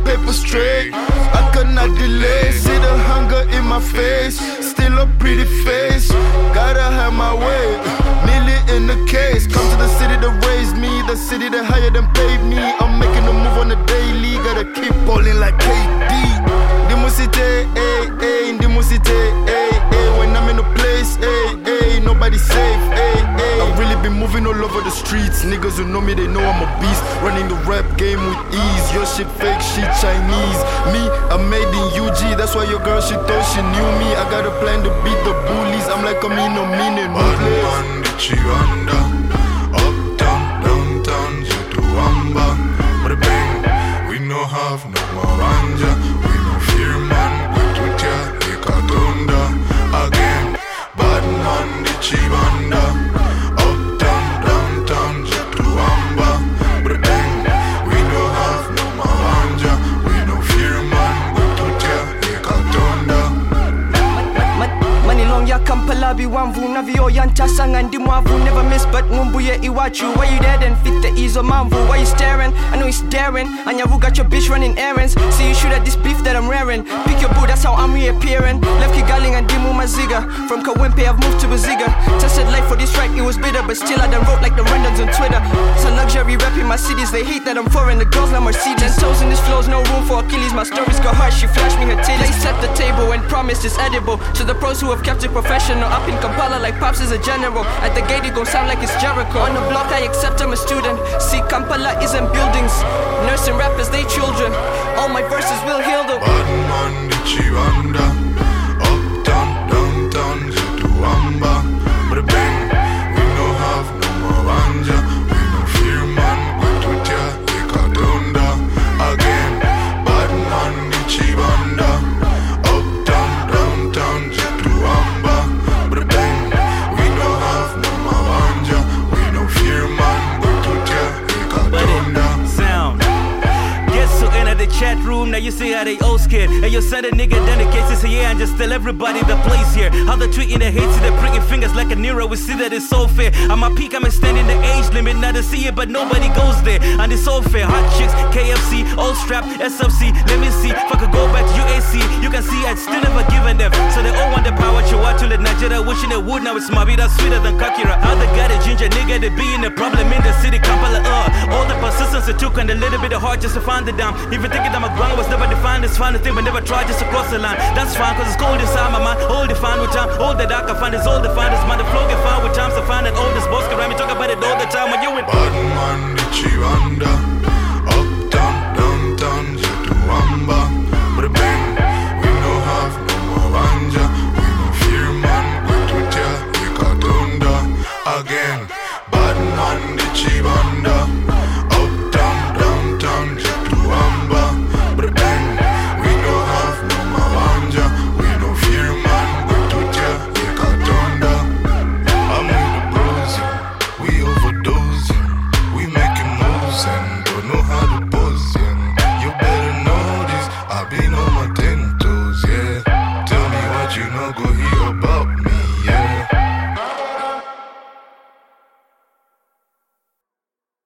paper straight. I cannot delay, see the hunger in my face. Still a pretty face, gotta have my way. Nearly in the case, come to the city that raised me, the city that higher than paid me. I'm making a move on the daily, gotta keep balling like KD. Dimusite, dimusite, when I'm in a place, nobody safe, I've really been moving all over the streets. Niggas who know me, they know I'm a beast. Running the rap game with ease. Your shit fake, shit Chinese. Me, I'm made in UG. That's why your girl, she thought she knew me. I got a plan to beat the bullies. I'm like a mean, Batman, the Chivanda. Uptown, downtown, Zituamba. With a bang, we no have no Maranja. We no fear, man. We to ya, Ekatunda. Again, Batman, the Chivanda. Kampala biwamvu navyo yantasanga ndi mwavu. Never miss but mumbuye iwachu. Why you there then fit the ease of mamvu? Why you staring? I know he's staring. And you got your bitch running errands. See you shoot at this beef that I'm rearing. Pick your boo, that's how I'm reappearing. Left Kigali and Dimu Maziga. From Kawempe I've moved to Baziga. Tested life for this track, it was bitter. But still I done wrote like the Randons on Twitter. It's a luxury rap in my cities. They hate that I'm foreign. The girls like Mercedes. Toes in this flows, no room for Achilles. My stories go hard, she flashed me her titties. They set the table and promised it's edible. To the pros who have kept it professional. Up in Kampala like Pops is a general. At the gate it gon' sound like it's Jericho. On the block I accept I'm a student. See Kampala isn't buildings. Nursing rappers they children. All my verses will heal them. Batman, the Chivanda. Uptown, downtown, Zituamba. With a bang, we no have no Maranja. We no fear man, we to ya, Ekatunda. Again, Batman, the Chivanda. Uptown, downtown, Zituamba. With a bang, we no have no Maranja. We no fear man, we to ya, Ekatunda. Sound. Guess who entered the chat room? Now you see how they all scared. Hey, you send a nigga down the cases, say yeah, and just tell everybody the place here. How they tweeting the hate, see they bringing fingers like a Nero. We see that it's so fair. I'm a peak, I'm extending the age limit. Now they see it, but nobody goes there. And it's so fair. Hot chicks, KFC, old strap, SFC. Let me see if I could go back to UAC. You can see I'd still never given them. So they all want the power. Chihuahua to let Nigeria wishing they would. Now it's my vida sweeter than Kakira. Other guy, the ginger nigga, they being the problem in the city. Kampala, all the persistence it took and a little bit of heart just to find the dam. Even thinking that my ground was never defined as fine, the thing but never tried just to cross the line. That's fine, cause it's cold inside my mind. All defined with time. All that I can find is all defined as mine. The flow get fine with times.